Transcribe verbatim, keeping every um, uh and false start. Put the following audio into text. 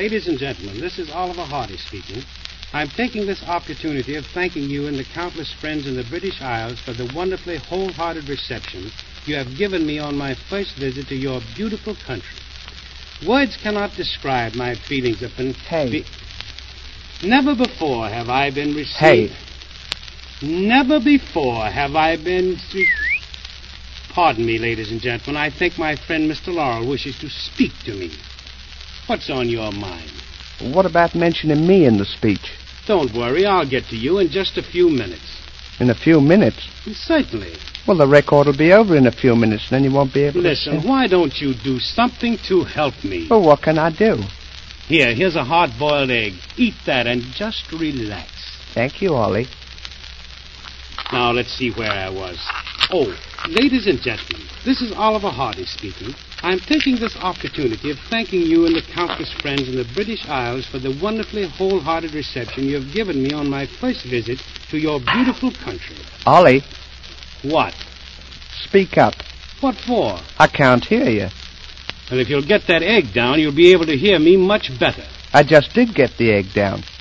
Ladies and gentlemen, this is Oliver Hardy speaking. I'm taking this opportunity of thanking you and the countless friends in the British Isles for the wonderfully wholehearted reception you have given me on my first visit to your beautiful country. Words cannot describe my feelings of... Con- Hey. Be- Never before have I been received... Hey. Never before have I been... Pardon me, ladies and gentlemen. I think my friend Mister Laurel wishes to speak to me. What's on your mind? What about mentioning me in the speech? Don't worry, I'll get to you in just a few minutes. In a few minutes? Certainly. Well, the record will be over in a few minutes, and then you won't be able Listen, to... Listen, why don't you do something to help me? well, what can I do? Here, here's a hard-boiled egg. Eat that and just relax. Thank you, Ollie. Now, let's see where I was. Oh, ladies and gentlemen, this is Oliver Hardy speaking. I'm taking this opportunity of thanking you and the countless friends in the British Isles for the wonderfully wholehearted reception you have given me on my first visit to your beautiful country. Ollie, What? speak up. What for? I can't hear you. Well, if you'll get that egg down, you'll be able to hear me much better. I just did get the egg down.